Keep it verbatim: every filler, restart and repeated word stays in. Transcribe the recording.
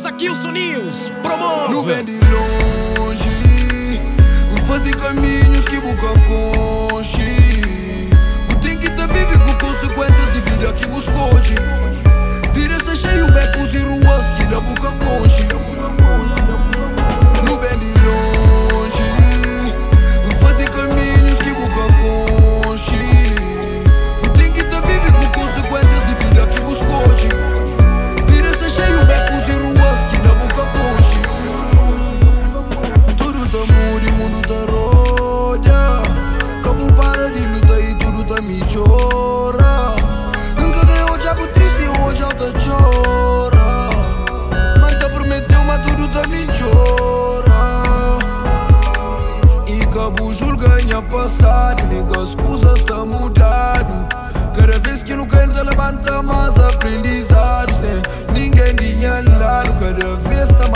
Essa aqui o News promove. Não vem de longe, vou fazer caminhos que busca conche. O trem que tá vive com consequências de vida que buscou de. Vira está cheio becos e ruas que dá busca conche. Não vem de longe, vou fazer caminhos que busca conche. O trem que tá vive com consequências de vida que buscou de. Vira está cheio becos e ruas que dá busca conche. Tudo tá mudo e o mundo tá roda. Cabo para de luta e tudo tá me chora. Nunca creio o diabo triste e hoje alta chora. Manta prometeu mas tudo tá me chora. E cabo julga em passado. Nega escusas tá mudado. Cada vez que não quero te levanta mais aprendizado. Sem ninguém de minha lado. Cada vez tá